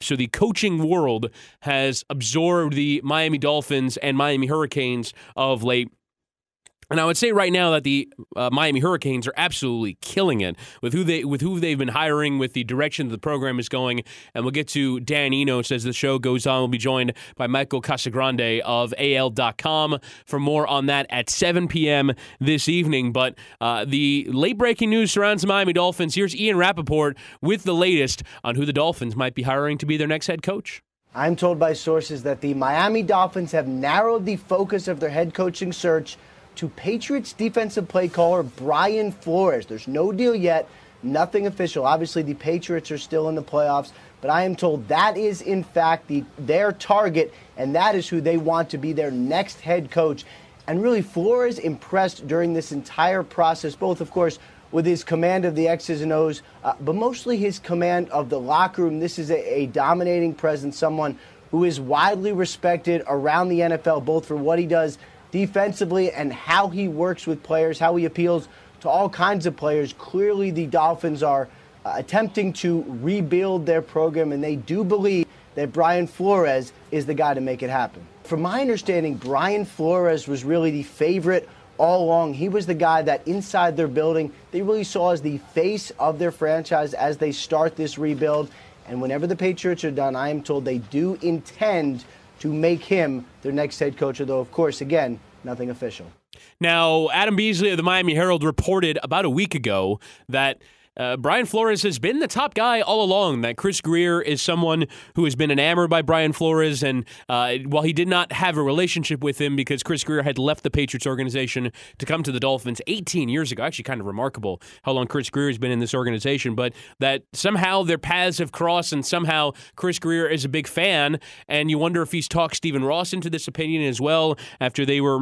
So the coaching world has absorbed the Miami Dolphins and Miami Hurricanes of late. And I would say right now that the Miami Hurricanes are absolutely killing it with who they've been hiring, with the direction that the program is going. And we'll get to Dan Enos as the show goes on. We'll be joined by Michael Casagrande of AL.com for more on that at 7 p.m. this evening. But the late-breaking news surrounds the Miami Dolphins. Here's Ian Rappaport with the latest on who the Dolphins might be hiring to be their next head coach. I'm told by sources that the Miami Dolphins have narrowed the focus of their head coaching search to Patriots defensive play caller Brian Flores. There's no deal yet, nothing official. Obviously, the Patriots are still in the playoffs, but I am told that is, in fact, their target, and that is who they want to be their next head coach. And really, Flores impressed during this entire process, both, of course, with his command of the X's and O's, but mostly his command of the locker room. This is a dominating presence, someone who is widely respected around the NFL, both for what he does defensively and how he works with players, how he appeals to all kinds of players. Clearly, the Dolphins are attempting to rebuild their program, and they do believe that Brian Flores is the guy to make it happen. From my understanding, Brian Flores was really the favorite all along. He was the guy that inside their building, they really saw as the face of their franchise as they start this rebuild. And whenever the Patriots are done, I am told they do intend to make him their next head coach, although, of course, again, nothing official. Now, Adam Beasley of the Miami Herald reported about a week ago that Brian Flores has been the top guy all along, that Chris Grier is someone who has been enamored by Brian Flores, and while he did not have a relationship with him because Chris Grier had left the Patriots organization to come to the Dolphins 18 years ago, actually kind of remarkable how long Chris Grier has been in this organization, but that somehow their paths have crossed and somehow Chris Grier is a big fan, and you wonder if he's talked Stephen Ross into this opinion as well after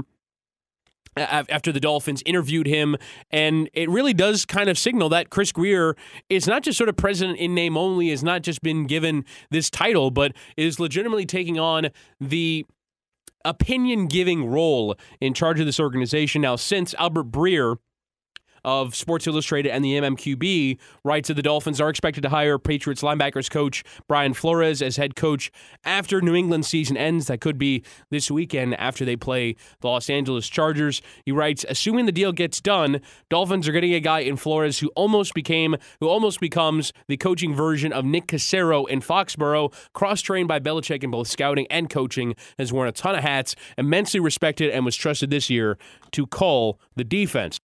the Dolphins interviewed him. And it really does kind of signal that Chris Grier is not just sort of president in name only, has not just been given this title, but is legitimately taking on the opinion-giving role in charge of this organization. Now, since Albert Breer of Sports Illustrated and the MMQB writes that the Dolphins are expected to hire Patriots linebackers coach Brian Flores as head coach after New England season ends. That could be this weekend after they play the Los Angeles Chargers. He writes, assuming the deal gets done, Dolphins are getting a guy in Flores who almost becomes the coaching version of Nick Cassero in Foxborough, cross-trained by Belichick in both scouting and coaching, has worn a ton of hats, immensely respected, and was trusted this year to call the defense.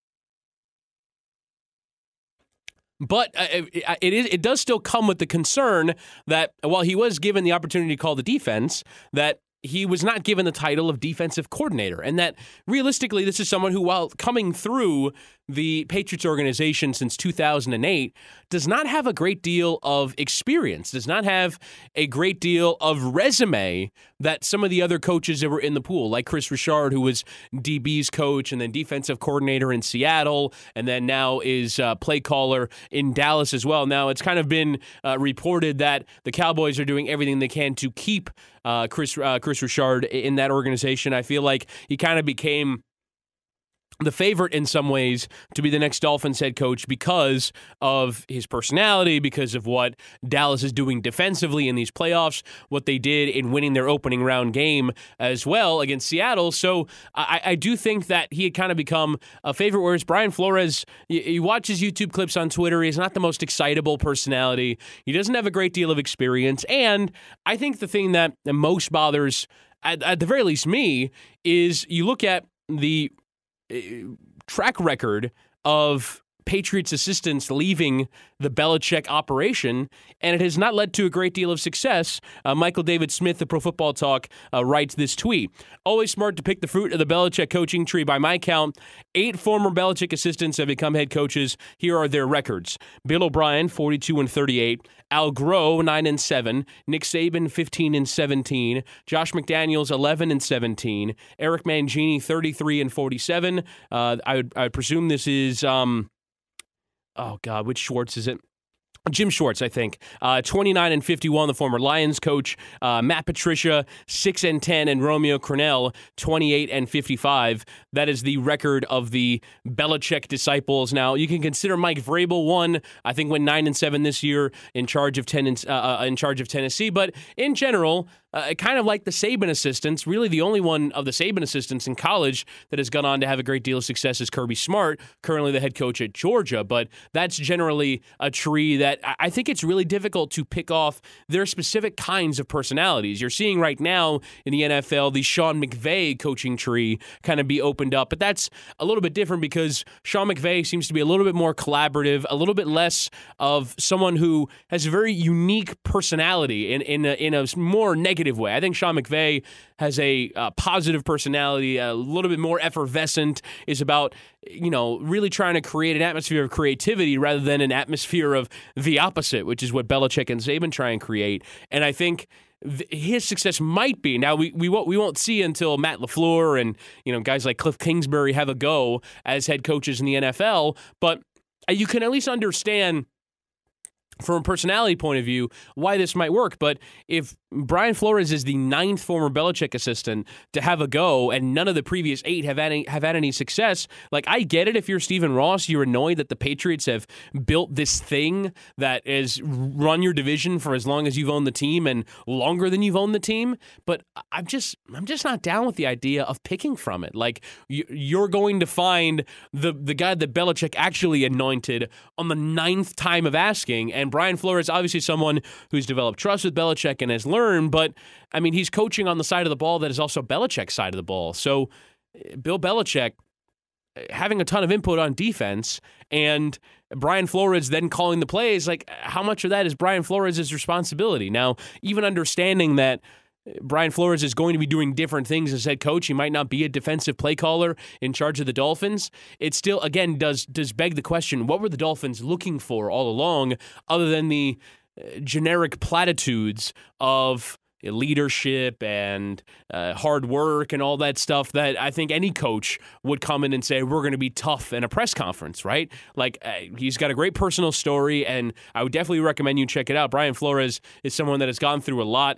But it does still come with the concern that while he was given the opportunity to call the defense, that he was not given the title of defensive coordinator. And that realistically, this is someone who, while coming through the Patriots organization since 2008, does not have a great deal of experience, does not have a great deal of resume that some of the other coaches that were in the pool, like Chris Richard, who was DB's coach and then defensive coordinator in Seattle, and then now is play caller in Dallas as well. Now, it's kind of been reported that the Cowboys are doing everything they can to keep Chris Richard in that organization. I feel like he kind of became the favorite in some ways to be the next Dolphins head coach because of his personality, because of what Dallas is doing defensively in these playoffs, what they did in winning their opening round game as well against Seattle. So I do think that he had kind of become a favorite, whereas Brian Flores, you watch his YouTube clips on Twitter, he's not the most excitable personality. He doesn't have a great deal of experience. And I think the thing that most bothers, at the very least me, is you look at the track record of Patriots assistants leaving the Belichick operation, and it has not led to a great deal of success. Michael David Smith of Pro Football Talk writes this tweet. Always smart to pick the fruit of the Belichick coaching tree. By my count, 8 former Belichick assistants have become head coaches. Here are their records. Bill O'Brien, 42-38. Al Groh, 9-7. Nick Saban, 15-17. Josh McDaniels, 11-17. Eric Mangini, 33-47. I would presume this is, oh God, which Schwartz is it? Jim Schwartz, I think, 29-51, the former Lions coach. Matt Patricia, 6-10, and Romeo Crennel, 28-55. That is the record of the Belichick disciples. Now, you can consider Mike Vrabel one. I think went 9-7 this year in charge of Tennessee. But in general, kind of like the Saban assistants, really the only one of the Saban assistants in college that has gone on to have a great deal of success is Kirby Smart, currently the head coach at Georgia. But that's generally a tree that I think it's really difficult to pick off their specific kinds of personalities. You're seeing right now in the NFL the Sean McVay coaching tree kind of be opened up, but that's a little bit different because Sean McVay seems to be a little bit more collaborative, a little bit less of someone who has a very unique personality in a more negative way. I think Sean McVay has a positive personality, a little bit more effervescent, is about, really trying to create an atmosphere of creativity rather than an atmosphere of the opposite, which is what Belichick and Saban try and create. And I think his success might be, now we won't see until Matt LaFleur and guys like Cliff Kingsbury have a go as head coaches in the NFL, but you can at least understand from a personality point of view why this might work. But if Brian Flores is the 9th former Belichick assistant to have a go, and none of the previous 8 have had any success, like, I get it. If you're Stephen Ross, you're annoyed that the Patriots have built this thing that has run your division for as long as you've owned the team and longer than you've owned the team. But I'm just not down with the idea of picking from it. Like, you're going to find the guy that Belichick actually anointed on the 9th time of asking. And Brian Flores, obviously someone who's developed trust with Belichick and has learned, but I mean, he's coaching on the side of the ball that is also Belichick's side of the ball. So Bill Belichick having a ton of input on defense and Brian Flores then calling the plays, like, how much of that is Brian Flores' responsibility? Now, even understanding that Brian Flores is going to be doing different things as head coach, he might not be a defensive play caller in charge of the Dolphins. It still, again, does beg the question, what were the Dolphins looking for all along other than the generic platitudes of leadership and hard work and all that stuff that I think any coach would come in and say, we're going to be tough in a press conference, right? Like, he's got a great personal story, and I would definitely recommend you check it out. Brian Flores is someone that has gone through a lot.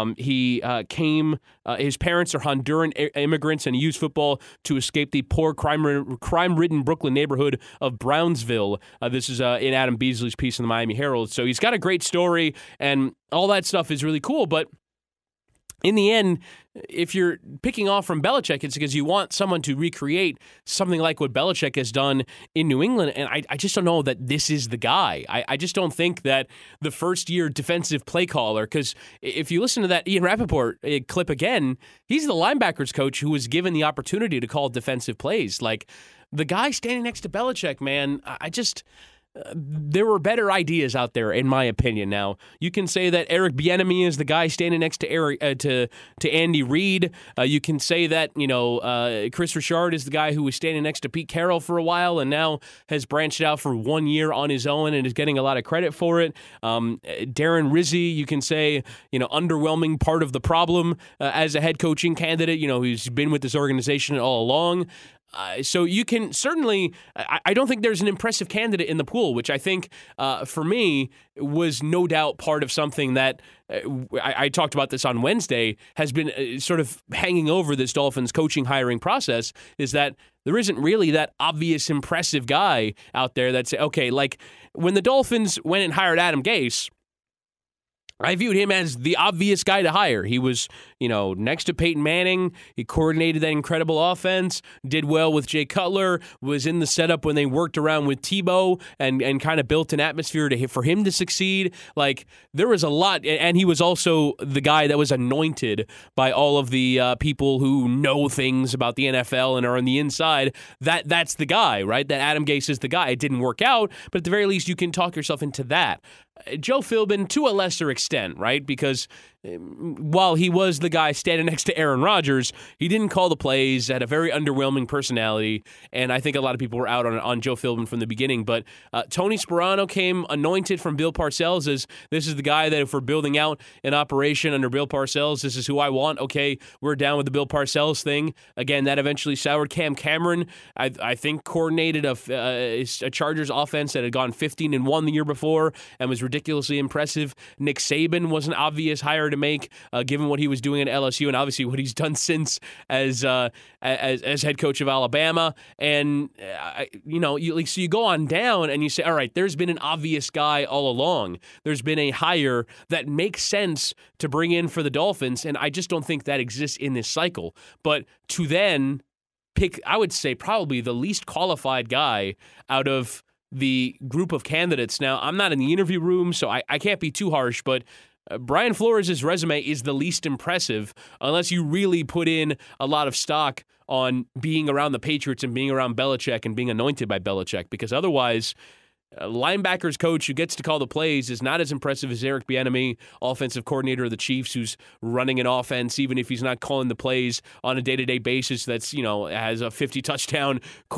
His parents are Honduran immigrants, and he used football to escape the poor, crime-ridden Brooklyn neighborhood of Brownsville. This is in Adam Beasley's piece in the Miami Herald. So he's got a great story, and all that stuff is really cool, but in the end, if you're picking off from Belichick, it's because you want someone to recreate something like what Belichick has done in New England. And I just don't know that this is the guy. I just don't think that the first-year defensive play caller, because if you listen to that Ian Rappaport clip again, he's the linebackers coach who was given the opportunity to call defensive plays. Like, the guy standing next to Belichick, man, there were better ideas out there, in my opinion. Now, you can say that Eric Bieniemy is the guy standing next to Andy Reid. You can say that Chris Richard is the guy who was standing next to Pete Carroll for a while and now has branched out for 1 year on his own and is getting a lot of credit for it. Darren Rizzi, you can say, underwhelming part of the problem as a head coaching candidate. He's been with this organization all along. So you can certainly, I don't think there's an impressive candidate in the pool, which I think, for me, was no doubt part of something that I talked about this on Wednesday, has been sort of hanging over this Dolphins coaching hiring process, is that there isn't really that obvious impressive guy out there that's, okay, like when the Dolphins went and hired Adam Gase, I viewed him as the obvious guy to hire. He was, next to Peyton Manning. He coordinated that incredible offense, did well with Jay Cutler, was in the setup when they worked around with Tebow and kind of built an atmosphere for him to succeed. Like, there was a lot, and he was also the guy that was anointed by all of the people who know things about the NFL and are on the inside. That's the guy, right? That Adam Gase is the guy. It didn't work out, but at the very least, you can talk yourself into that. Joe Philbin, to a lesser extent, right? Because while he was the guy standing next to Aaron Rodgers, he didn't call the plays, had a very underwhelming personality, and I think a lot of people were out on Joe Philbin from the beginning. But Tony Sparano came anointed from Bill Parcells as this is the guy that if we're building out an operation under Bill Parcells, this is who I want. Okay, we're down with the Bill Parcells thing. Again, that eventually soured. Cam Cameron, I think, coordinated a Chargers offense that had gone 15-1 the year before and was ridiculously impressive. Nick Saban was an obvious hire to make, given what he was doing at LSU and obviously what he's done since as head coach of Alabama. And so you go on down and you say, all right, there's been an obvious guy all along. There's been a hire that makes sense to bring in for the Dolphins, and I just don't think that exists in this cycle. But to then pick, I would say, probably the least qualified guy out of the group of candidates. Now, I'm not in the interview room, so I can't be too harsh, but Brian Flores' resume is the least impressive unless you really put in a lot of stock on being around the Patriots and being around Belichick and being anointed by Belichick, because otherwise a linebackers coach who gets to call the plays is not as impressive as Eric Bieniemy, offensive coordinator of the Chiefs, who's running an offense even if he's not calling the plays on a day-to-day basis. That's has a 50-touchdown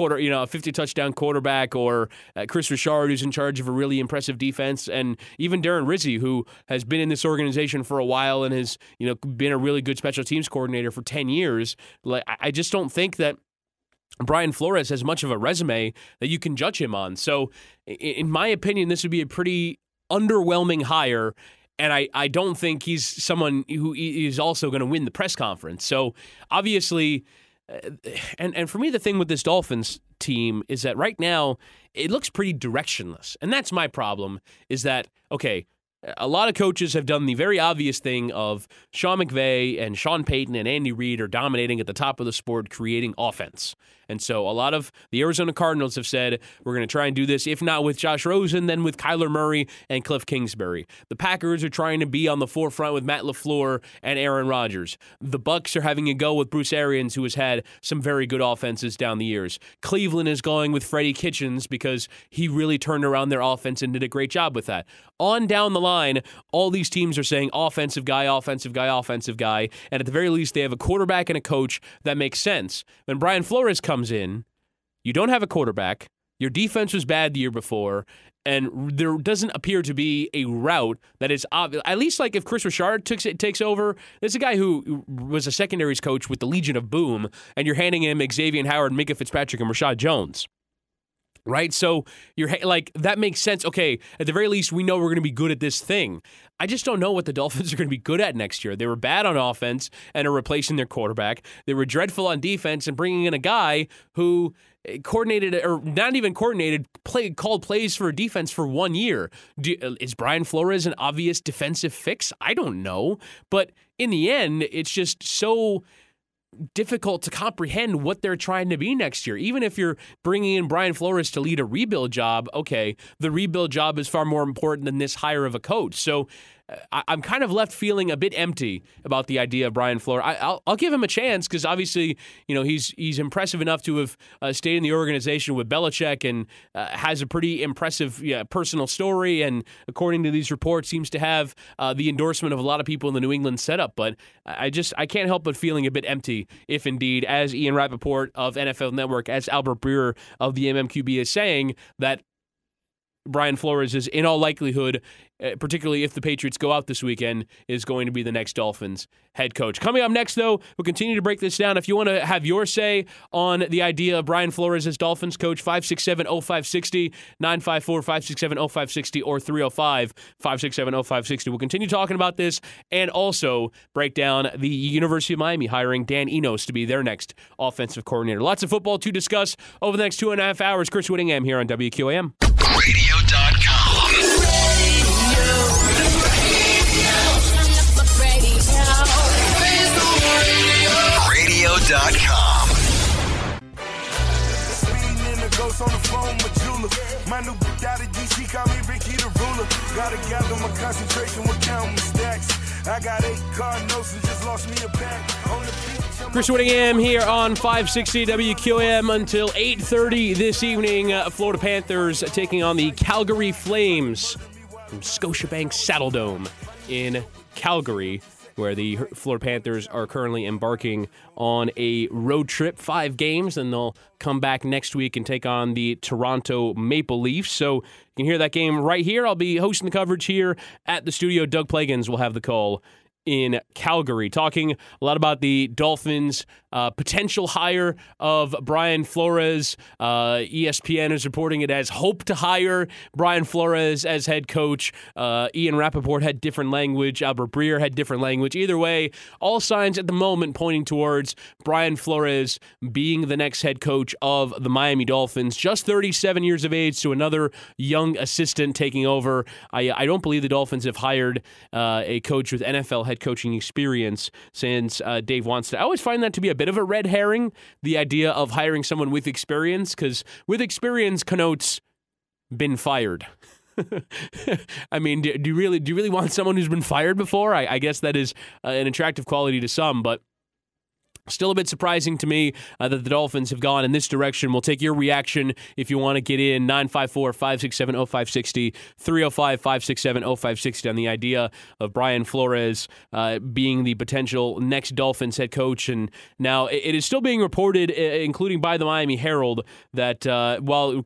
quarterback, or Chris Richard, who's in charge of a really impressive defense, and even Darren Rizzi, who has been in this organization for a while and has been a really good special teams coordinator for 10 years. Like, I just don't think that Brian Flores has much of a resume that you can judge him on. So, in my opinion, this would be a pretty underwhelming hire, and I don't think he's someone who is also going to win the press conference. So, obviously, and for me, the thing with this Dolphins team is that right now it looks pretty directionless, and that's my problem, is that, okay, a lot of coaches have done the very obvious thing of Sean McVay and Sean Payton and Andy Reid are dominating at the top of the sport, creating offense. And so a lot of the Arizona Cardinals have said, we're going to try and do this, if not with Josh Rosen, then with Kyler Murray and Cliff Kingsbury. The Packers are trying to be on the forefront with Matt LaFleur and Aaron Rodgers. The Bucs are having a go with Bruce Arians, who has had some very good offenses down the years. Cleveland is going with Freddie Kitchens because he really turned around their offense and did a great job with that. On down the line, all these teams are saying offensive guy, offensive guy, offensive guy, and at the very least, they have a quarterback and a coach that makes sense. When Brian Flores comes in, you don't have a quarterback, your defense was bad the year before, and there doesn't appear to be a route that is obvious. At least like if Chris Richard takes over, there's a guy who was a secondaries coach with the Legion of Boom, and you're handing him Xavier Howard, Minka Fitzpatrick, and Rashad Jones. Right? So you're like, that makes sense. Okay, at the very least, we know we're going to be good at this thing. I just don't know what the Dolphins are going to be good at next year. They were bad on offense and are replacing their quarterback. They were dreadful on defense and bringing in a guy who coordinated, or not even coordinated, called plays for a defense for 1 year. Is Brian Flores an obvious defensive fix? I don't know. But in the end, it's just so difficult to comprehend what they're trying to be next year. Even if you're bringing in Brian Flores to lead a rebuild job, okay, the rebuild job is far more important than this hire of a coach. So I'm kind of left feeling a bit empty about the idea of Brian Flores. I'll give him a chance because obviously, he's impressive enough to have stayed in the organization with Belichick and has a pretty impressive personal story, and according to these reports, seems to have the endorsement of a lot of people in the New England setup. But I can't help but feeling a bit empty if indeed, as Ian Rappaport of NFL Network, as Albert Breer of the MMQB is saying, that Brian Flores is, in all likelihood, particularly if the Patriots go out this weekend, is going to be the next Dolphins head coach. Coming up next, though, we'll continue to break this down. If you want to have your say on the idea of Brian Flores as Dolphins coach, 567-0560, 954-567-0560, or 305-567-0560. We'll continue talking about this and also break down the University of Miami hiring Dan Enos to be their next offensive coordinator. Lots of football to discuss over the next 2.5 hours. Chris Whittingham here on WQAM. Radio.com. Radio.com. Speeding in the ghost on the phone with Jula. My new daddy DC call me Ricky the ruler. Gotta gather my concentration with counting stacks. I got 8 Cardinals and just lost me a pack on the beach. Chris Whittingham here on 560 WQAM until 8:30 this evening. Florida Panthers taking on the Calgary Flames. from Scotiabank Saddledome in Calgary, where the Florida Panthers are currently embarking on a road trip, 5 games, and they'll come back next week and take on the Toronto Maple Leafs. So you can hear that game right here. I'll be hosting the coverage here at the studio. Doug Plagans will have the call in Calgary, talking a lot about the Dolphins' potential hire of Brian Flores. ESPN is reporting it as hope to hire Brian Flores as head coach. Ian Rappaport had different language. Albert Breer had different language. Either way, all signs at the moment pointing towards Brian Flores being the next head coach of the Miami Dolphins. Just 37 years of age, so another young assistant taking over. I don't believe the Dolphins have hired a coach with NFL head coaching experience since Dave Wannstedt. I always find that to be a bit of a red herring, the idea of hiring someone with experience, because with experience connotes been fired. I mean, do you really want someone who's been fired before? I guess that is an attractive quality to some, but still a bit surprising to me that the Dolphins have gone in this direction. We'll take your reaction if you want to get in. 954-567-0560, 305-567-0560 on the idea of Brian Flores being the potential next Dolphins head coach. And now it is still being reported, including by the Miami Herald, that while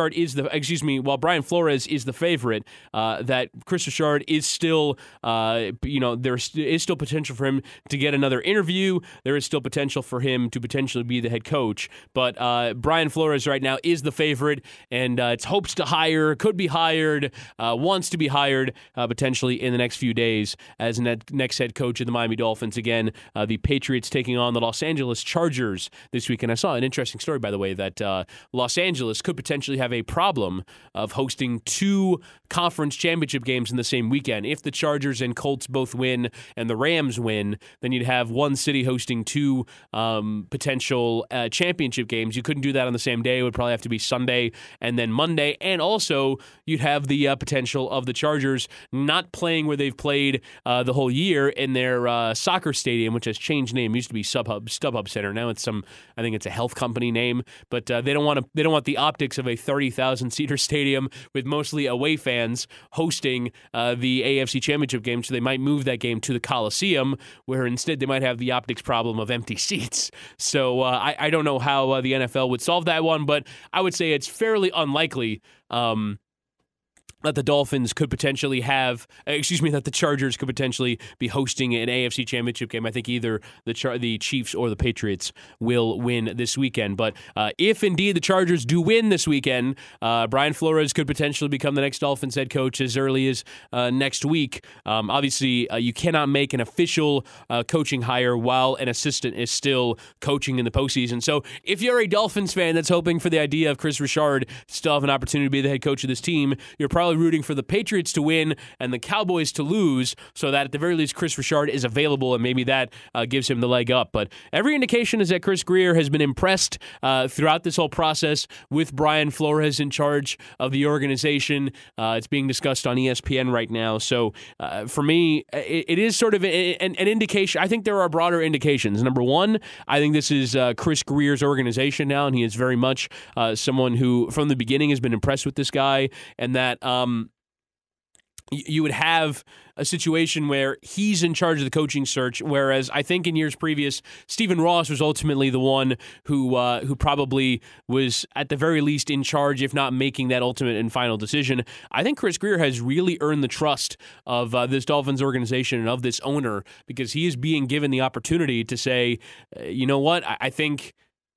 Brian Flores is the favorite, that Chris Richard is still, there is still potential for him to get another interview. There is still potential for him to potentially be the head coach. But Brian Flores right now is the favorite, and it's hopes to hire, could be hired, wants to be hired potentially in the next few days as next head coach of the Miami Dolphins. Again, the Patriots taking on the Los Angeles Chargers this week. And I saw an interesting story, by the way, that Los Angeles could potentially have a problem of hosting 2 conference championship games in the same weekend. If the Chargers and Colts both win and the Rams win, then you'd have one city hosting 2 potential championship games. You couldn't do that on the same day. It would probably have to be Sunday and then Monday. And also, you'd have the potential of the Chargers not playing where they've played the whole year in their soccer stadium, which has changed name. It used to be StubHub Center. Now it's I think it's a health company name. But they don't want the optics of a 30,000 seater stadium with mostly away fans hosting the AFC Championship game. So they might move that game to the Coliseum, where instead they might have the optics problem of empty seats. So I don't know how the NFL would solve that one, but I would say it's fairly unlikely that the Dolphins could potentially that the Chargers could potentially be hosting an AFC Championship game. I think either the Chiefs or the Patriots will win this weekend. But if indeed the Chargers do win this weekend, Brian Flores could potentially become the next Dolphins head coach as early as next week. Obviously, you cannot make an official coaching hire while an assistant is still coaching in the postseason. So if you're a Dolphins fan that's hoping for the idea of Chris Richard to still have an opportunity to be the head coach of this team, you're probably rooting for the Patriots to win and the Cowboys to lose, so that at the very least Chris Richard is available, and maybe that gives him the leg up. But every indication is that Chris Grier has been impressed throughout this whole process with Brian Flores in charge of the organization. It's being discussed on ESPN right now. So for me, it is sort of an indication. I think there are broader indications. Number one, I think this is Chris Grier's organization now, and he is very much someone who from the beginning has been impressed with this guy, and that you would have a situation where he's in charge of the coaching search, whereas I think in years previous, Stephen Ross was ultimately the one who probably was at the very least in charge, if not making that ultimate and final decision. I think Chris Grier has really earned the trust of this Dolphins organization and of this owner, because he is being given the opportunity to say, you know what, I think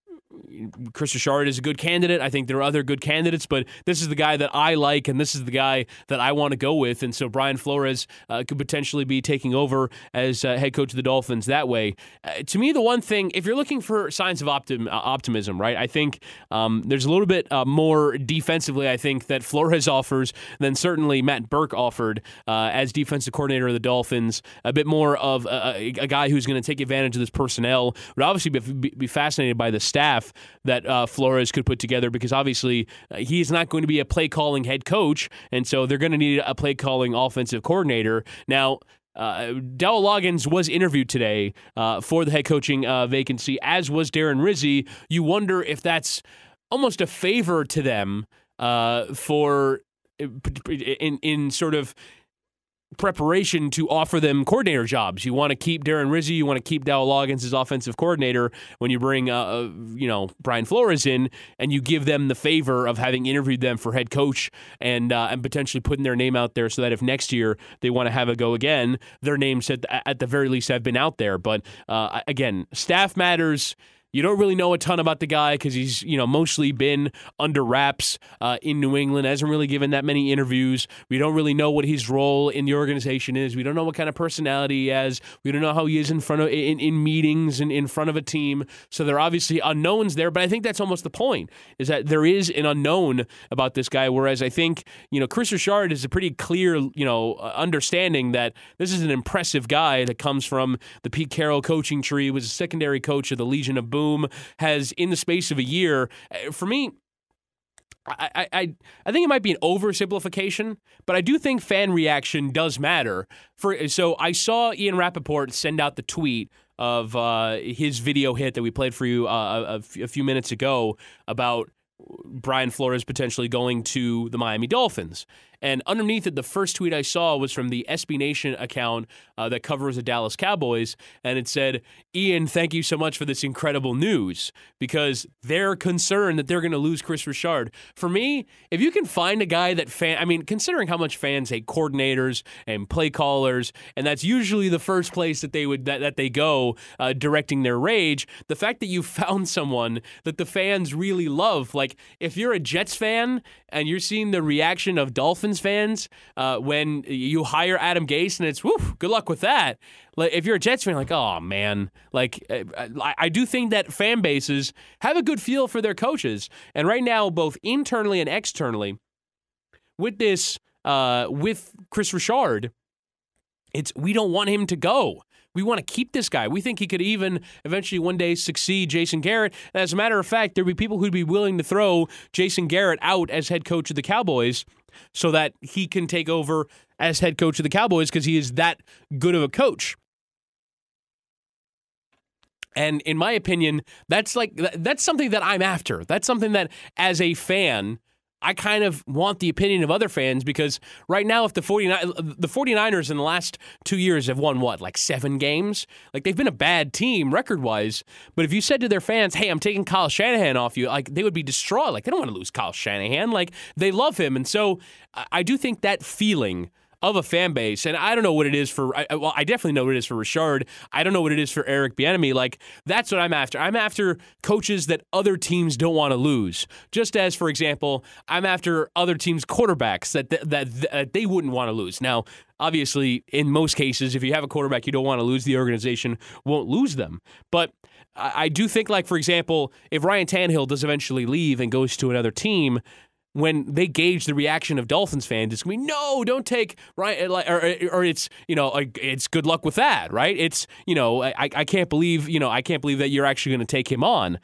Chris Richard is a good candidate. I think there are other good candidates, but this is the guy that I like, and this is the guy that I want to go with. And so Brian Flores could potentially be taking over as head coach of the Dolphins that way. To me, the one thing, if you're looking for signs of optimism, right, I think there's a little bit more defensively, I think, that Flores offers than certainly Matt Burke offered as defensive coordinator of the Dolphins. A bit more of a guy who's going to take advantage of this personnel. Would obviously be fascinated by the staff that Flores could put together, because obviously he's not going to be a play-calling head coach, and so they're going to need a play-calling offensive coordinator. Now, Dell Loggins was interviewed today for the head coaching vacancy, as was Darren Rizzi. You wonder if that's almost a favor to them for in sort of preparation to offer them coordinator jobs. You want to keep Darren Rizzi, you want to keep Dowell Loggins as offensive coordinator when you bring Brian Flores in, and you give them the favor of having interviewed them for head coach and potentially putting their name out there so that if next year they want to have a go again, their names at the very least have been out there. But again, staff matters. You don't really know a ton about the guy because he's, mostly been under wraps in New England, hasn't really given that many interviews. We don't really know what his role in the organization is. We don't know what kind of personality he has. We don't know how he is in meetings and in front of a team. So there are obviously unknowns there, but I think that's almost the point, is that there is an unknown about this guy, whereas I think, Chris Richard is a pretty clear, understanding that this is an impressive guy that comes from the Pete Carroll coaching tree, was a secondary coach of the Legion of Boom, has in the space of a year, for me, I think it might be an oversimplification, but I do think fan reaction does matter. So I saw Ian Rappaport send out the tweet of his video hit that we played for you a few minutes ago about Brian Flores potentially going to the Miami Dolphins. And underneath it, the first tweet I saw was from the SB Nation account that covers the Dallas Cowboys. And it said, "Ian, thank you so much for this incredible news," because they're concerned that they're going to lose Chris Richard. For me, if you can find a guy that considering how much fans hate coordinators and play callers, and that's usually the first place that they go directing their rage, the fact that you found someone that the fans really love, like if you're a Jets fan and you're seeing the reaction of Dolphins fans when you hire Adam Gase, and it's, whew, good luck with that. Like, if you're a Jets fan, like, oh, man. Like, I do think that fan bases have a good feel for their coaches. And right now, both internally and externally, with this, with Chris Richard, we don't want him to go. We want to keep this guy. We think he could even eventually one day succeed Jason Garrett. And as a matter of fact, there'd be people who'd be willing to throw Jason Garrett out as head coach of the Cowboys so that he can take over as head coach of the Cowboys because he is that good of a coach. And in my opinion, that's something that I'm after. That's something that, as a fan, I kind of want the opinion of other fans, because right now, if the 49ers in the last 2 years have won, 7 games? Like, they've been a bad team record-wise, but if you said to their fans, hey, I'm taking Kyle Shanahan off you, like, they would be distraught. Like, they don't want to lose Kyle Shanahan. Like, they love him. And so I do think that feeling of a fan base, and I don't know what it is for, I definitely know what it is for Richard. I don't know what it is for Eric Bieniemy. Like, that's what I'm after. I'm after coaches that other teams don't want to lose. Just as, for example, I'm after other teams' quarterbacks that they wouldn't want to lose. Now, obviously, in most cases, if you have a quarterback you don't want to lose, the organization won't lose them. But I do think, like, for example, if Ryan Tannehill does eventually leave and goes to another team, when they gauge the reaction of Dolphins fans, it's going to be, no, don't take Ryan, or it's, it's good luck with that, right? It's, I can't believe, that you're actually going to take him on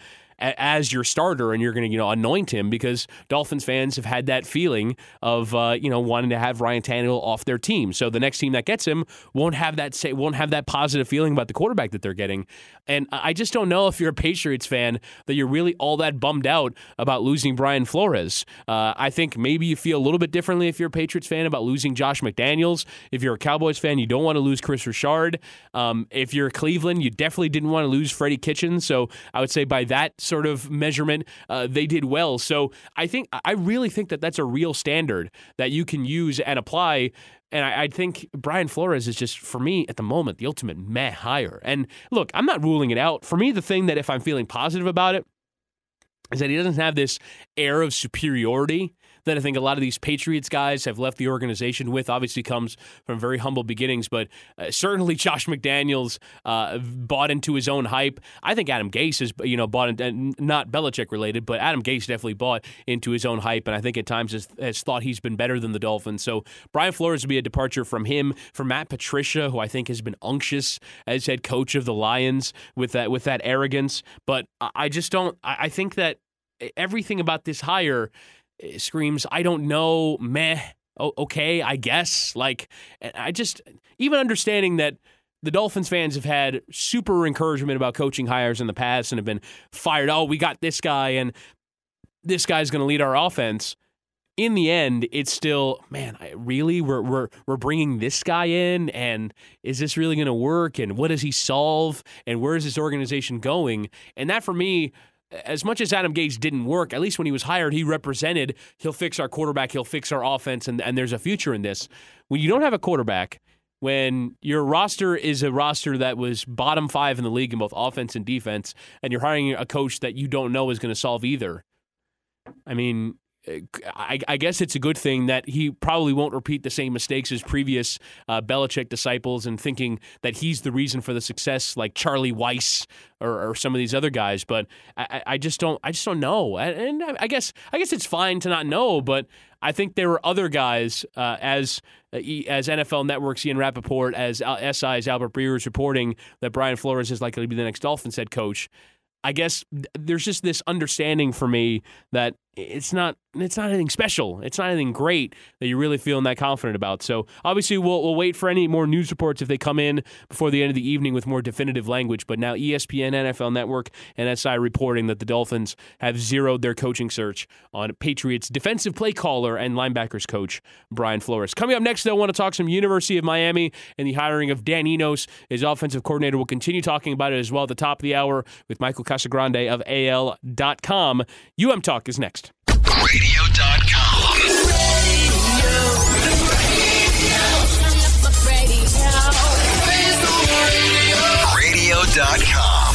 as your starter and you're going to, anoint him, because Dolphins fans have had that feeling of, wanting to have Ryan Tannehill off their team. So the next team that gets him won't have that positive feeling about the quarterback that they're getting. And I just don't know, if you're a Patriots fan, that you're really all that bummed out about losing Brian Flores. I think maybe you feel a little bit differently if you're a Patriots fan about losing Josh McDaniels. If you're a Cowboys fan, you don't want to lose Chris Richard. If you're Cleveland, you definitely didn't want to lose Freddie Kitchens. So I would say by that sort of measurement, they did well. So I really think that that's a real standard that you can use and apply. And I think Brian Flores is just, for me, at the moment, the ultimate meh hire. And look, I'm not ruling it out. For me, the thing that, if I'm feeling positive about it, is that he doesn't have this air of superiority that I think a lot of these Patriots guys have left the organization with. Obviously comes from very humble beginnings, but certainly Josh McDaniels bought into his own hype. I think Adam Gase has, bought into, not Belichick related, but Adam Gase definitely bought into his own hype, and I think at times has thought he's been better than the Dolphins. So Brian Flores would be a departure from him, from Matt Patricia, who I think has been unctuous as head coach of the Lions with that arrogance. But I just don't. I think that everything about this hire screams, I don't know, meh, okay, I guess. Like, I just, even understanding that the Dolphins fans have had super encouragement about coaching hires in the past and have been fired, we got this guy and this guy's going to lead our offense. in the end, it's still, man, really, we're bringing this guy in, and is this really going to work? And what does he solve? And where is this organization going? And that, for me, as much as Adam Gase didn't work, at least when he was hired, he represented, he'll fix our quarterback, he'll fix our offense, and there's a future in this. When you don't have a quarterback, when your roster is a roster that was bottom 5 in the league in both offense and defense, and you're hiring a coach that you don't know is going to solve either, I mean, I guess it's a good thing that he probably won't repeat the same mistakes as previous Belichick disciples and thinking that he's the reason for the success, like Charlie Weiss or some of these other guys. But I just don't know. And I guess it's fine to not know, but I think there were other guys as NFL Network's Ian Rappaport, as SI's Albert Breer is reporting that Brian Flores is likely to be the next Dolphins head coach. I guess there's just this understanding for me that it's not anything special. It's not anything great that you're really feeling that confident about. So obviously we'll wait for any more news reports if they come in before the end of the evening with more definitive language. But now ESPN, NFL Network, and SI reporting that the Dolphins have zeroed their coaching search on Patriots defensive play caller and linebackers coach Brian Flores. Coming up next, though, I want to talk some University of Miami and the hiring of Dan Enos as offensive coordinator. We'll continue talking about it as well at the top of the hour with Michael Casagrande of AL.com. UM Talk is next. Radio.com. Radio.com.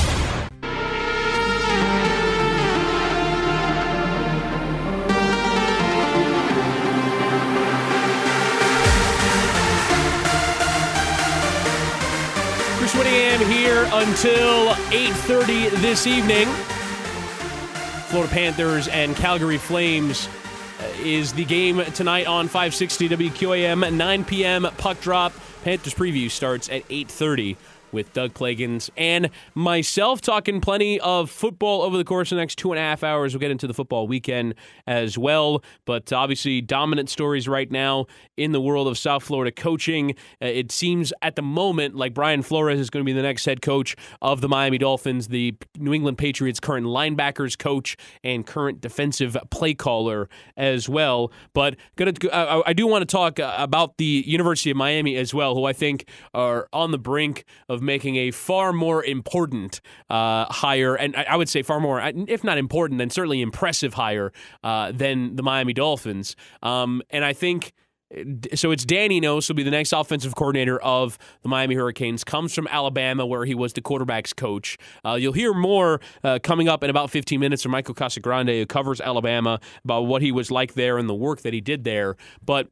Chris Whittingham here until 8:30 this evening. Florida Panthers and Calgary Flames is the game tonight on 560 WQAM, 9 p.m. puck drop. Panthers preview starts at 8:30 with Doug Plagans and myself talking plenty of football over the course of the next 2.5 hours. We'll get into the football weekend as well, but obviously dominant stories right now in the world of South Florida coaching. It seems at the moment like Brian Flores is going to be the next head coach of the Miami Dolphins, the New England Patriots' current linebackers coach and current defensive play caller as well. But I do want to talk about the University of Miami as well, who I think are on the brink of making a far more important hire, and I would say far more, if not important, then certainly impressive hire than the Miami Dolphins. And I think, so it's Dan Enos will be the next offensive coordinator of the Miami Hurricanes, comes from Alabama where he was the quarterback's coach. You'll hear more coming up in about 15 minutes from Michael Casagrande, who covers Alabama, about what he was like there and the work that he did there. But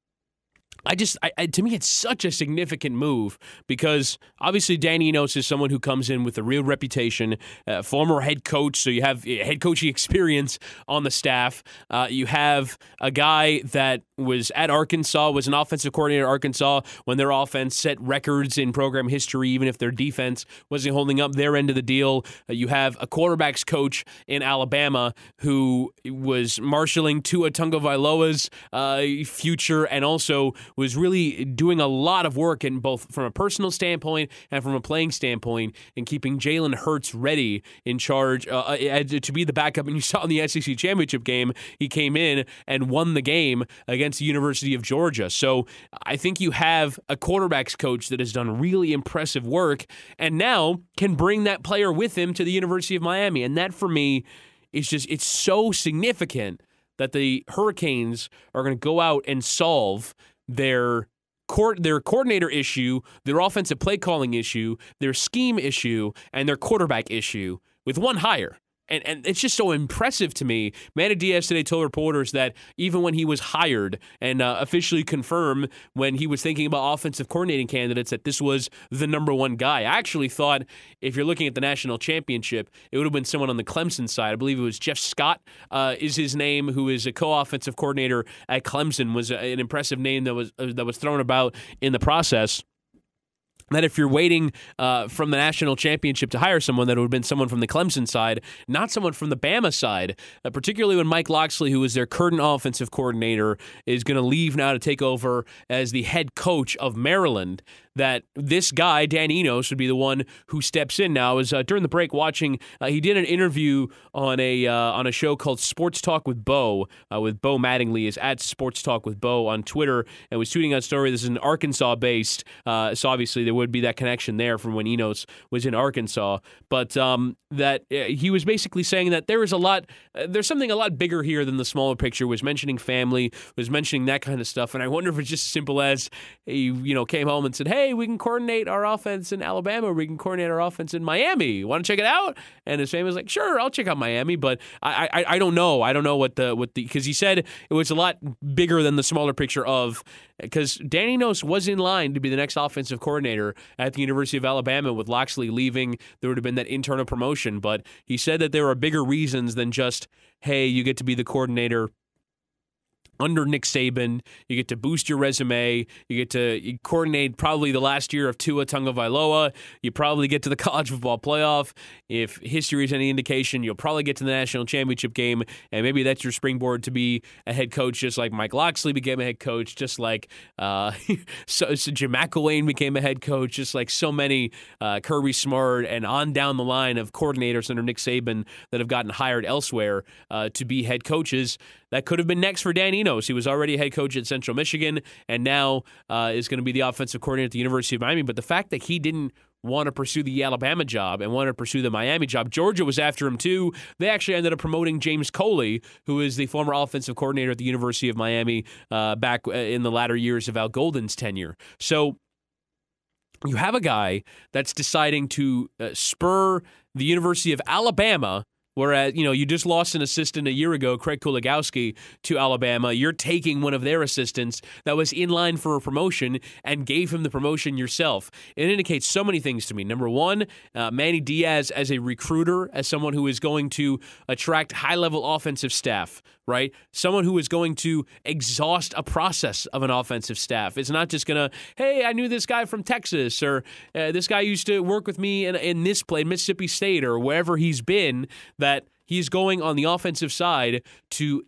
to me, it's such a significant move because obviously Dan Enos is someone who comes in with a real reputation, former head coach, so you have head coaching experience on the staff. You have a guy that was at Arkansas, was an offensive coordinator at Arkansas when their offense set records in program history, even if their defense wasn't holding up their end of the deal. You have a quarterback's coach in Alabama who was marshaling Tua Tagovailoa's future and also was really doing a lot of work in both from a personal standpoint and from a playing standpoint in keeping Jalen Hurts ready in charge to be the backup. And you saw in the SEC championship game, he came in and won the game against the University of Georgia. So I think you have a quarterback's coach that has done really impressive work and now can bring that player with him to the University of Miami. And that for me is just, it's so significant that the Hurricanes are going to go out and solve their coordinator issue, their offensive play calling issue, their scheme issue, and their quarterback issue with one hire. And it's just so impressive to me. Manny Diaz today told reporters that even when he was hired and officially confirmed when he was thinking about offensive coordinating candidates that this was the number one guy. I actually thought if you're looking at the national championship, it would have been someone on the Clemson side. I believe it was Jeff Scott is his name, who is a co-offensive coordinator at Clemson, was an impressive name that was thrown about in the process. that if you're waiting from the national championship to hire someone, that it would have been someone from the Clemson side, not someone from the Bama side, particularly when Mike Locksley, who is their current offensive coordinator, is going to leave now to take over as the head coach of Maryland, that this guy, Dan Enos, would be the one who steps in now. I was during the break watching, he did an interview on a show called Sports Talk with Bo Mattingly, is at Sports Talk with Bo on Twitter, and was tweeting out a story. This is an Arkansas-based, so obviously there would be that connection there from when Enos was in Arkansas, but that he was basically saying that there's something a lot bigger here than the smaller picture, was mentioning family, was mentioning that kind of stuff, and I wonder if it's just as simple as he came home and said, hey, we can coordinate our offense in Alabama, or we can coordinate our offense in Miami. Want to check it out? And his family was like, sure, I'll check out Miami, but I don't know. I don't know what because he said it was a lot bigger than the smaller picture of, because Dan Enos was in line to be the next offensive coordinator at the University of Alabama. With Locksley leaving, there would have been that internal promotion, but he said that there are bigger reasons than just, hey, you get to be the coordinator under Nick Saban, you get to boost your resume, you coordinate probably the last year of Tua Tagovailoa, you probably get to the college football playoff. If history is any indication, you'll probably get to the national championship game, and maybe that's your springboard to be a head coach, just like Mike Locksley became a head coach, just like so Jim McElwain became a head coach, just like so many Kirby Smart and on down the line of coordinators under Nick Saban that have gotten hired elsewhere to be head coaches. That could have been next for Dan Enos. He was already a head coach at Central Michigan, and now is going to be the offensive coordinator at the University of Miami. But the fact that he didn't want to pursue the Alabama job and wanted to pursue the Miami job, Georgia was after him too. They actually ended up promoting James Coley, who is the former offensive coordinator at the University of Miami back in the latter years of Al Golden's tenure. So you have a guy that's deciding to spur the University of Alabama. Whereas, you just lost an assistant a year ago, Craig Kuligowski, to Alabama. You're taking one of their assistants that was in line for a promotion and gave him the promotion yourself. It indicates so many things to me. Number one, Manny Diaz as a recruiter, as someone who is going to attract high-level offensive staff, right? Someone who is going to exhaust a process of an offensive staff. It's not just going to, hey, I knew this guy from Texas, or this guy used to work with me in this play, Mississippi State, or wherever he's been, that he's going on the offensive side to,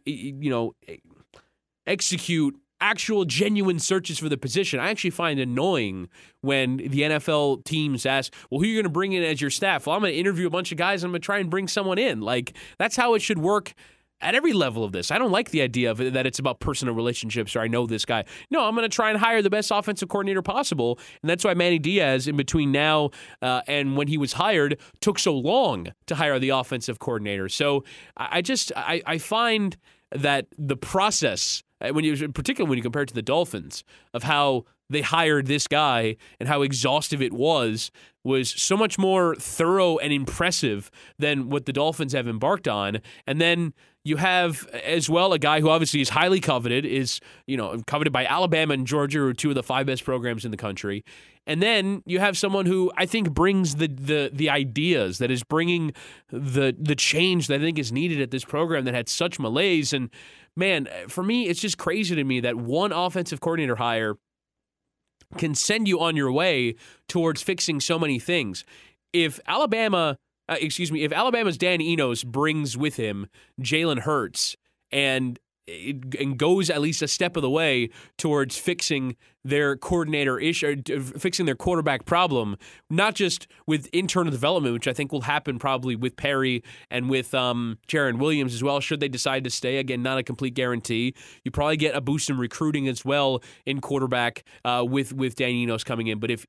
execute actual genuine searches for the position. I actually find it annoying when the NFL teams ask, well, who are you going to bring in as your staff? Well, I'm going to interview a bunch of guys and I'm going to try and bring someone in. Like, that's how it should work at every level of this. I don't like the idea of it, that it's about personal relationships or I know this guy. No, I'm going to try and hire the best offensive coordinator possible, and that's why Manny Diaz, in between now and when he was hired, took so long to hire the offensive coordinator. So I find that the process, particularly when you compare it to the Dolphins, of how they hired this guy and how exhaustive it was so much more thorough and impressive than what the Dolphins have embarked on. And then you have as well a guy who obviously is highly coveted, is coveted by Alabama and Georgia, who are two of the 5 best programs in the country. And then you have someone who I think brings the ideas, that is bringing the change that I think is needed at this program that had such malaise. And man, for me, it's just crazy to me that one offensive coordinator hire can send you on your way towards fixing so many things. If Alabama's Dan Enos brings with him Jalen Hurts and goes at least a step of the way towards fixing their coordinator issue, fixing their quarterback problem, not just with internal development, which I think will happen probably with Perry and with Jaron Williams as well, should they decide to stay. Again, not a complete guarantee. You probably get a boost in recruiting as well in quarterback with Dan Enos coming in. But if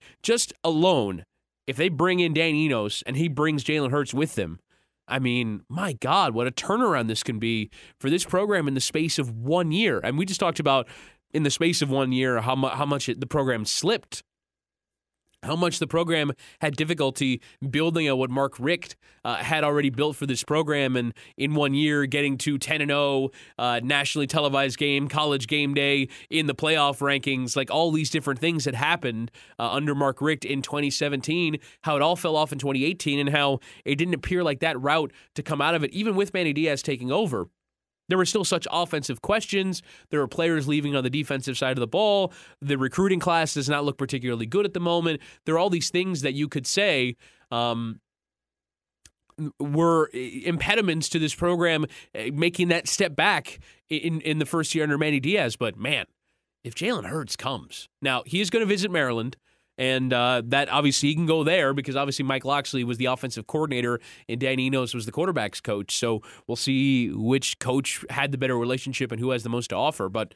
they bring in Dan Enos and he brings Jalen Hurts with them, I mean, my God, what a turnaround this can be for this program in the space of 1 year. And we just talked about in the space of 1 year how much the program slipped, how much the program had difficulty building on what Mark Richt had already built for this program, and in 1 year getting to 10-0, nationally televised game, college game day, in the playoff rankings, like all these different things had happened under Mark Richt in 2017, how it all fell off in 2018, and how it didn't appear like that route to come out of it, even with Manny Diaz taking over. there were still such offensive questions. There were players leaving on the defensive side of the ball. The recruiting class does not look particularly good at the moment. There are all these things that you could say were impediments to this program making that step back in the first year under Manny Diaz. But, man, if Jalen Hurts comes, now he is going to visit Maryland, and that obviously he can go there because obviously Mike Locksley was the offensive coordinator and Dan Enos was the quarterback's coach. So we'll see which coach had the better relationship and who has the most to offer. But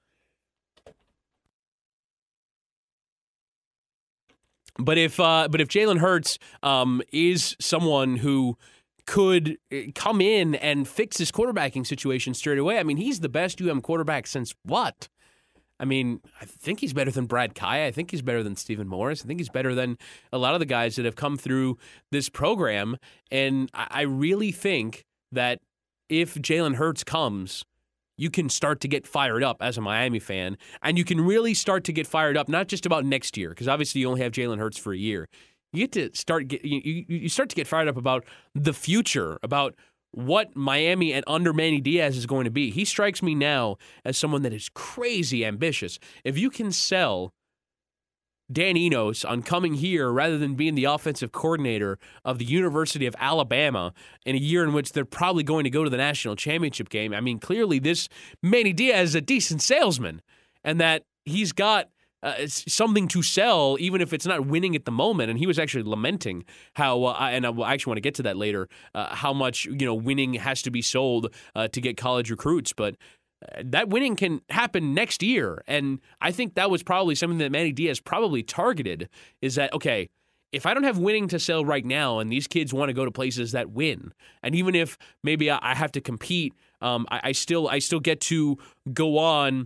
if Jalen Hurts is someone who could come in and fix his quarterbacking situation straight away, I mean, he's the best quarterback since what? I mean, I think he's better than Brad Kaaya. I think he's better than Stephen Morris. I think he's better than a lot of the guys that have come through this program. And I really think that if Jalen Hurts comes, you can start to get fired up as a Miami fan. And you can really start to get fired up, not just about next year, because obviously you only have Jalen Hurts for a year. You get to start to get fired up about the future, about what Miami and under Manny Diaz is going to be. He strikes me now as someone that is crazy ambitious. If you can sell Dan Enos on coming here rather than being the offensive coordinator of the University of Alabama in a year in which they're probably going to go to the national championship game, I mean, clearly this Manny Diaz is a decent salesman and that he's got something to sell, even if it's not winning at the moment. And he was actually lamenting how, and I actually want to get to that later, how much winning has to be sold to get college recruits. But that winning can happen next year. And I think that was probably something that Manny Diaz probably targeted, is that, okay, if I don't have winning to sell right now and these kids want to go to places that win, and even if maybe I have to compete, I still get to go on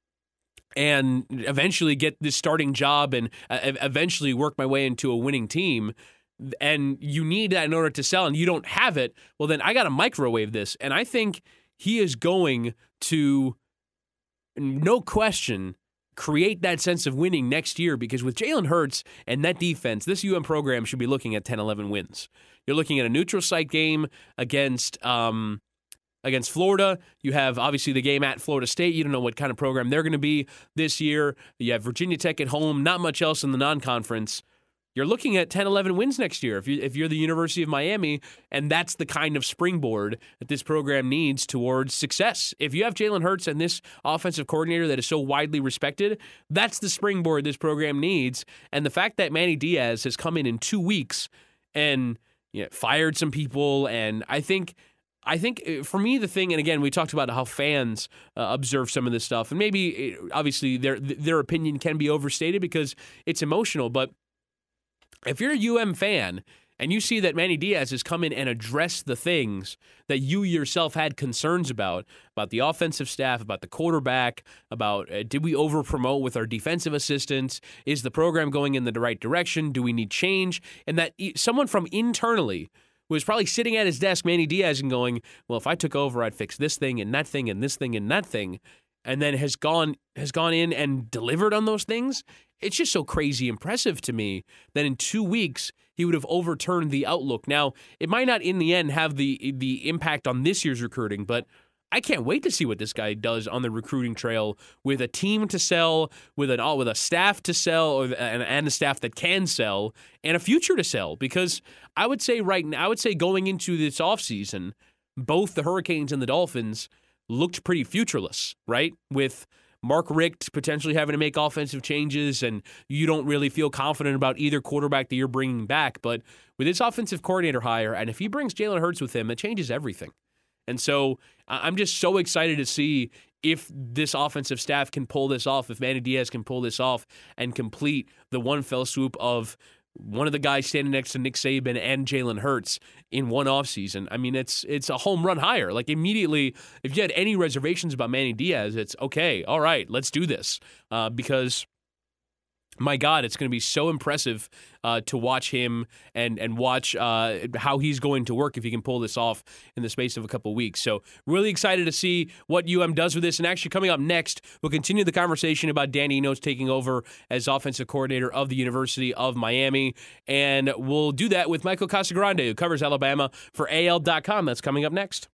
and eventually get this starting job and eventually work my way into a winning team, and you need that in order to sell, and you don't have it, well, then I got to microwave this. And I think he is going to, no question, create that sense of winning next year, because with Jalen Hurts and that defense, this program should be looking at 10-11 wins. You're looking at a neutral site game against Florida. You have, obviously, the game at Florida State. You don't know what kind of program they're going to be this year. You have Virginia Tech at home, not much else in the non-conference. You're looking at 10-11 wins next year if you're the University of Miami, and that's the kind of springboard that this program needs towards success. If you have Jalen Hurts and this offensive coordinator that is so widely respected, that's the springboard this program needs. And the fact that Manny Diaz has come in 2 weeks and fired some people, and I think for me, the thing, and again, we talked about how fans observe some of this stuff, and maybe, obviously, their opinion can be overstated because it's emotional, but if you're a fan and you see that Manny Diaz has come in and addressed the things that you yourself had concerns about the offensive staff, about the quarterback, about did we over-promote with our defensive assistants, is the program going in the right direction, do we need change, and that someone from internally was probably sitting at his desk, Manny Diaz, and going, well, if I took over, I'd fix this thing and that thing and this thing and that thing, and then has gone in and delivered on those things. It's just so crazy impressive to me that in 2 weeks he would have overturned the outlook. Now, it might not in the end have the impact on this year's recruiting, but I can't wait to see what this guy does on the recruiting trail with a team to sell, with a staff to sell, and a staff that can sell, and a future to sell. Because I would say going into this offseason, both the Hurricanes and the Dolphins looked pretty futureless, right? With Mark Richt potentially having to make offensive changes, and you don't really feel confident about either quarterback that you're bringing back. But with this offensive coordinator hire, and if he brings Jalen Hurts with him, it changes everything. And so I'm just so excited to see if this offensive staff can pull this off, if Manny Diaz can pull this off and complete the one fell swoop of one of the guys standing next to Nick Saban and Jalen Hurts in one offseason. I mean, it's a home run hire. Like, immediately, if you had any reservations about Manny Diaz, it's okay, all right, let's do this. Because, my God, it's going to be so impressive to watch him and watch how he's going to work if he can pull this off in the space of a couple weeks. So really excited to see what UM does with this. And actually coming up next, we'll continue the conversation about Dan Enos taking over as offensive coordinator of the University of Miami. And we'll do that with Michael Casagrande, who covers Alabama for AL.com. That's coming up next.